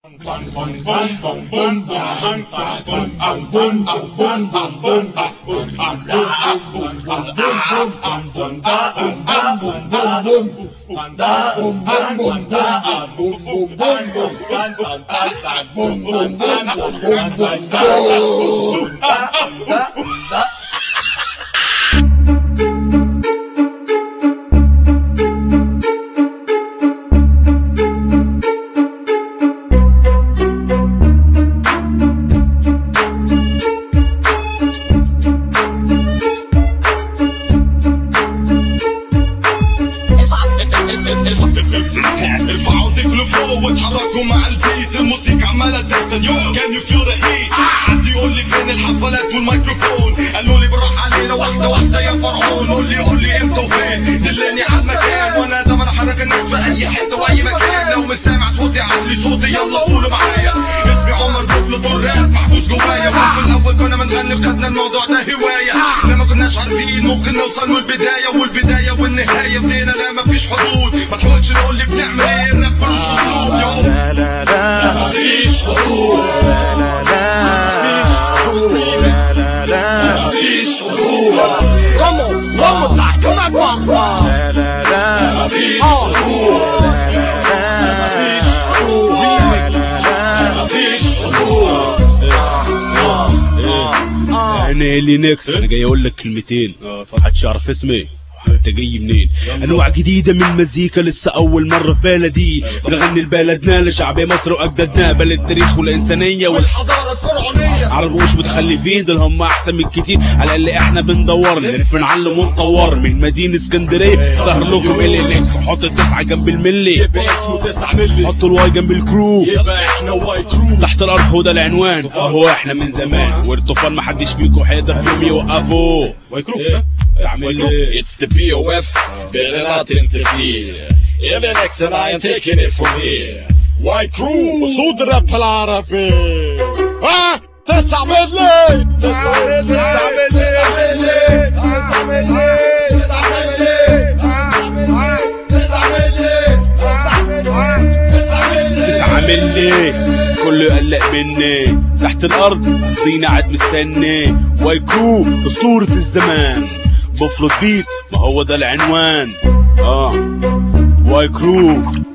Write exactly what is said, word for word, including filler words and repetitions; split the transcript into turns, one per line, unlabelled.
ارفعوا ايديكم لفوق واتحركوا مع البيت، الموسيقى عمالة تستنيون. كان يو فيل ذا هيت؟ حد يقول لي فين الحفلات والميكروفون؟ قالوا لي بالراحة علينا واحدة واحدة يا فرعون. قول لي قول لي امتى وفين، دلني على المكان وانا دايما احرك الناس في اي حتة واي مكان. لو مش سامع صوتي علي صوتي يلا قولوا معايا. اسمي عمر بطلة الراب محبوس جوايا، وفي الاول كنا بنغني وخدنا الموضوع ده هواية. لما كناش عارفين ممكن نوصل من البداية، والبداية والنهاية فينا لا مفيش حدود. ما تحاولش نقول لي بنعمل ايه، الراب ملوش اسلوب.
لا لا لا
مفيش حدود،
لا لا
مفيش حدود،
لا لا
مفيش حدود.
رموا رموا طلع كمان مرة.
لا لا لا
مفيش حدود،
لا لا
مفيش حدود، مفيش حدود.
انا اللي نكس، انا جاي اقول لك كلمتين. محدش يعرف اسمي، انت جاي منين؟ انواع جديده من المزيكا لسه اول مره في بلدي بنغني لبلدنا لشعب مصر واجدادنا، بلد التاريخ والانسانيه
والحضاره الفرعونيه.
عرب مش متخلفين، دول هم احسن من كتير، على اللي احنا بندور نلف نعلم ونطور. من مدينه اسكندريه ظهر لكم اللي نكس، حط التسعه جنب الملي
يبقى اسمه تسعة ملي،
حط الواي جنب الكرو،
يبقى احنا واي كرو.
تحت الارض هو ده العنوان، اهو احنا من زمان والطوفان محدش فيكم هيقدر فيهم يوقفوا. واي كرو تعمل ايه؟
It's the بي أو إف better not interfere. Even X and I am taking it from here. واي كرو صوت الراب العربي. ها تسعة ملي تسعة ملي تسعة ملي تسعة ملي تسعة ملي تسعة ملي تسعة ملي تسعة ملي
عامل ليه؟ كله يقلق مني، تحت الارض قصدينا قاعد مستني. واي كرو اسطورة الزمان، بفرض بيت ما هو ده العنوان. اه واي كرو